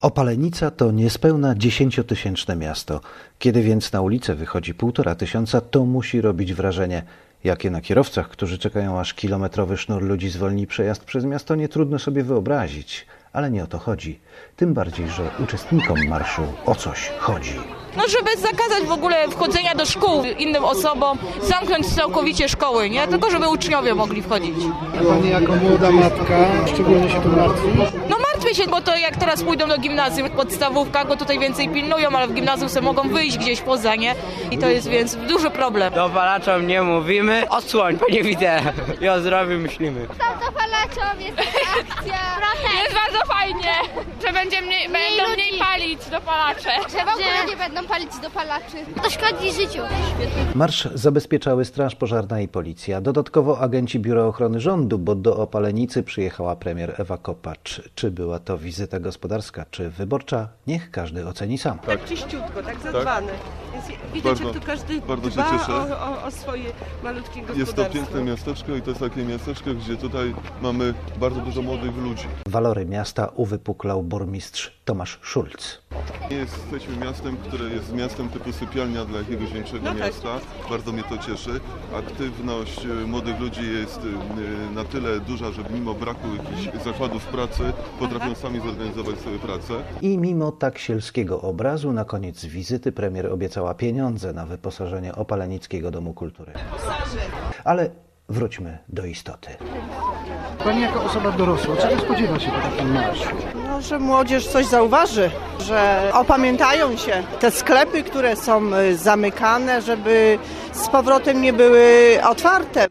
Opalenica to niespełna 10-tysięczne miasto. Kiedy więc na ulicę wychodzi 1500, to musi robić wrażenie. Jakie na kierowcach, którzy czekają, aż kilometrowy sznur ludzi zwolni przejazd przez miasto, nie trudno sobie wyobrazić. Ale nie o to chodzi. Tym bardziej, że uczestnikom marszu o coś chodzi. Żeby zakazać w ogóle wchodzenia do szkół innym osobom, zamknąć całkowicie szkoły, nie? Tylko żeby uczniowie mogli wchodzić. Pani jako młoda matka szczególnie się tu martwi? Martwię się, bo to jak teraz pójdą do gimnazjum, podstawówka, bo tutaj więcej pilnują, ale w gimnazjum sobie mogą wyjść gdzieś poza, nie? I to jest więc duży problem. Dopalaczom nie mówimy, odsłoń, bo nie widzę. I o zdrowiu myślimy. Tam dopalaczom jest akcja. Jest bardzo fajnie, że będą mniej palić dopalacze. Że w ogóle nie będą palić dopalaczy. To szkodzi życiu. Marsz zabezpieczały Straż Pożarna i Policja. Dodatkowo agenci Biura Ochrony Rządu, bo do Opalenicy przyjechała premier Ewa Kopacz. Czy była to wizyta gospodarska, czy wyborcza? Niech każdy oceni sam. Tak czyściutko, tak zadbane. Więc widać, że tu każdy dba o swoje malutkie gospodarstwo. Jest to piękne miasteczko i to jest takie miasteczko, gdzie tutaj mamy bardzo dużo młodych ludzi. Walory miasta uwypuklał burmistrz Tomasz Szulc. Jesteśmy miastem, które jest miastem typu sypialnia dla jakiegoś większego miasta. Bardzo mnie to cieszy. Aktywność młodych ludzi jest na tyle duża, że mimo braku jakichś zakładów pracy potrafią sami zorganizować sobie pracę. I mimo tak sielskiego obrazu na koniec wizyty premier obiecała pieniądze na wyposażenie Opalenickiego Domu Kultury. Ale wróćmy do istoty. Pani jako osoba dorosła, czego spodziewa się po takim marszu? Że młodzież coś zauważy, że opamiętają się te sklepy, które są zamykane, żeby z powrotem nie były otwarte.